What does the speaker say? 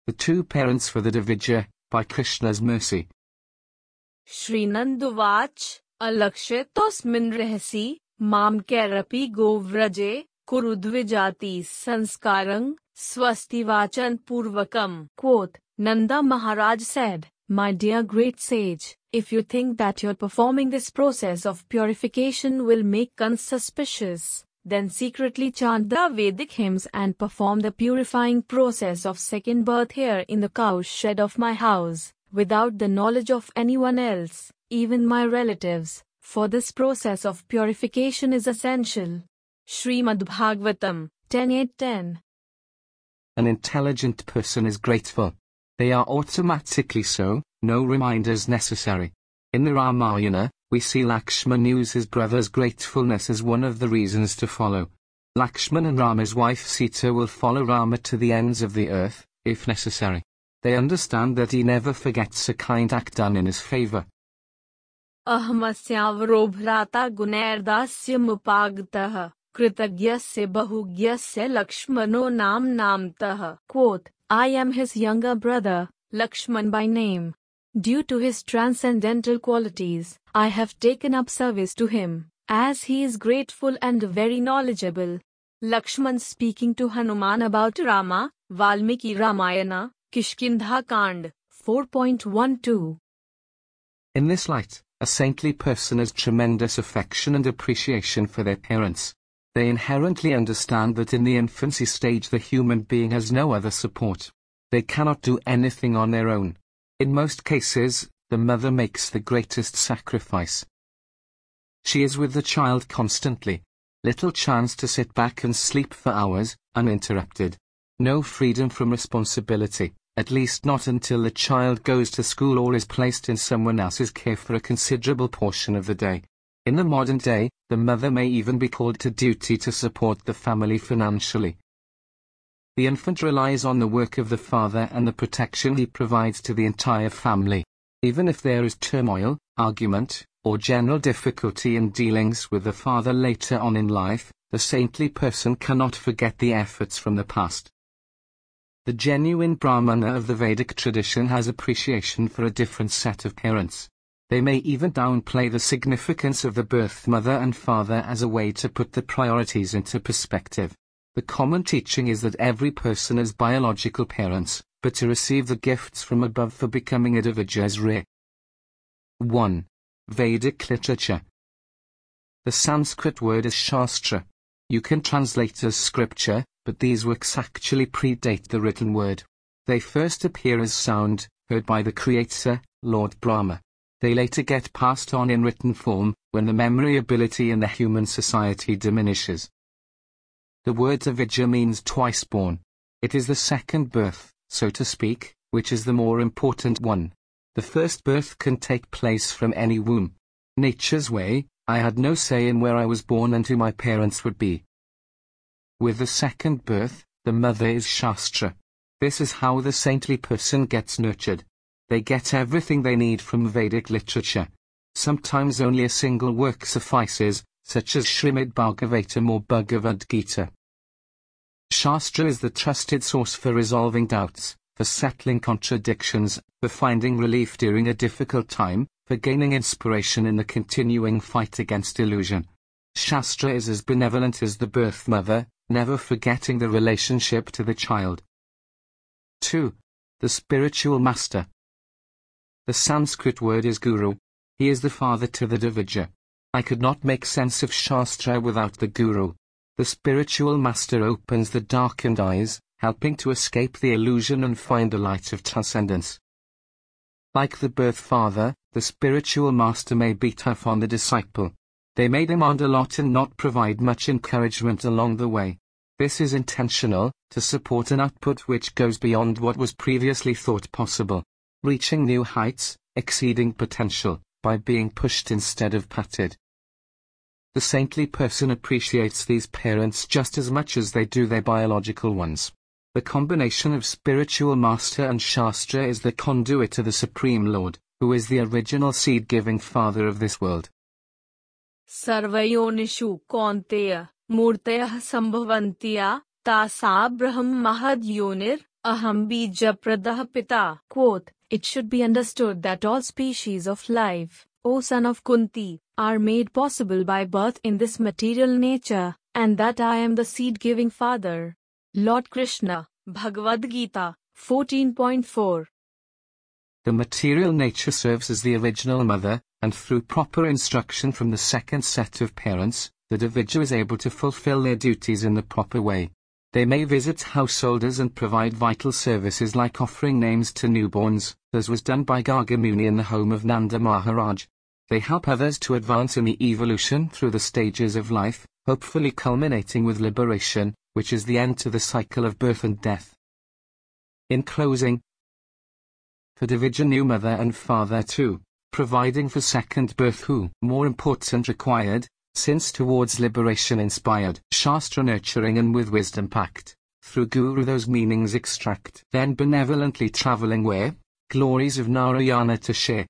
The Two Parents for the Dvija, by Krishna's Mercy. Srinanduvac, alakshyatosmin rahasi, mam kerapi govraje, kurudvijati sanskarang, swastivachan purvakam. Quote, Nanda Maharaj said, My dear great sage, if you think that your performing this process of purification will make Kans suspicious, then secretly chant the Vedic hymns and perform the purifying process of second birth here in the cow shed of my house, without the knowledge of anyone else, even my relatives, for this process of purification is essential. Srimad Bhagavatam, 10:8-10. An intelligent person is grateful. They are automatically so, no reminders necessary. In the Ramayana, we see Lakshman use his brother's gratefulness as one of the reasons to follow. Lakshman and Rama's wife Sita will follow Rama to the ends of the earth, if necessary. They understand that he never forgets a kind act done in his favor. Ahmasyavrobhrata gunairdasya mupagtah, kritagyasya bahugyasya lakshmano namtah. Quote, I am his younger brother, Lakshman by name. Due to his transcendental qualities, I have taken up service to him, as he is grateful and very knowledgeable. Lakshman speaking to Hanuman about Rama, Valmiki Ramayana, Kishkindha Kand, 4.12. In this light, a saintly person has tremendous affection and appreciation for their parents. They inherently understand that in the infancy stage the human being has no other support. They cannot do anything on their own. In most cases, the mother makes the greatest sacrifice. She is with the child constantly. Little chance to sit back and sleep for hours, uninterrupted. No freedom from responsibility, at least not until the child goes to school or is placed in someone else's care for a considerable portion of the day. In the modern day, the mother may even be called to duty to support the family financially. The infant relies on the work of the father and the protection he provides to the entire family. Even if there is turmoil, argument, or general difficulty in dealings with the father later on in life, the saintly person cannot forget the efforts from the past. The genuine Brahmana of the Vedic tradition has appreciation for a different set of parents. They may even downplay the significance of the birth mother and father as a way to put the priorities into perspective. The common teaching is that every person has biological parents, but to receive the gifts from above for becoming a Dvija is rare. 1. Vedic literature. The Sanskrit word is Shastra. You can translate as scripture, but these works actually predate the written word. They first appear as sound, heard by the Creator, Lord Brahma. They later get passed on in written form, when the memory ability in the human society diminishes. The word Dvija means twice born. It is the second birth, so to speak, which is the more important one. The first birth can take place from any womb. Nature's way, I had no say in where I was born and who my parents would be. With the second birth, the mother is Shastra. This is how the saintly person gets nurtured. They get everything they need from Vedic literature. Sometimes only a single work suffices, such as Srimad Bhagavatam or Bhagavad Gita. Shastra is the trusted source for resolving doubts, for settling contradictions, for finding relief during a difficult time, for gaining inspiration in the continuing fight against illusion. Shastra is as benevolent as the birth mother, never forgetting the relationship to the child. 2. The spiritual master. The Sanskrit word is guru. He is the father to the Dvija. I could not make sense of Shastra without the guru. The spiritual master opens the darkened eyes, helping to escape the illusion and find the light of transcendence. Like the birth father, the spiritual master may be tough on the disciple. They may demand a lot and not provide much encouragement along the way. This is intentional, to support an output which goes beyond what was previously thought possible. Reaching new heights, exceeding potential, by being pushed instead of patted. The saintly person appreciates these parents just as much as they do their biological ones. The combination of spiritual master and Shastra is the conduit to the Supreme Lord, who is the original seed-giving father of this world. Sarvayonishu Kaunteya, Murtayah Sambhavantya, Tasa Braham Mahad Yonir, aham bija pradah pita. Quote, it should be understood that all species of life, O son of Kunti, are made possible by birth in this material nature, and that I am the seed-giving father. Lord Krishna, Bhagavad Gita, 14.4. The material nature serves as the original mother, and through proper instruction from the second set of parents, the individual is able to fulfill their duties in the proper way. They may visit householders and provide vital services like offering names to newborns, as was done by Garga Muni in the home of Nanda Maharaj. They help others to advance in the evolution through the stages of life, hopefully culminating with liberation, which is the end to the cycle of birth and death. In closing, for division new mother and father too, providing for second birth who, more important required, since towards liberation inspired, Shastra nurturing and with wisdom packed, through Guru those meanings extract, then benevolently travelling where, glories of Narayana to share.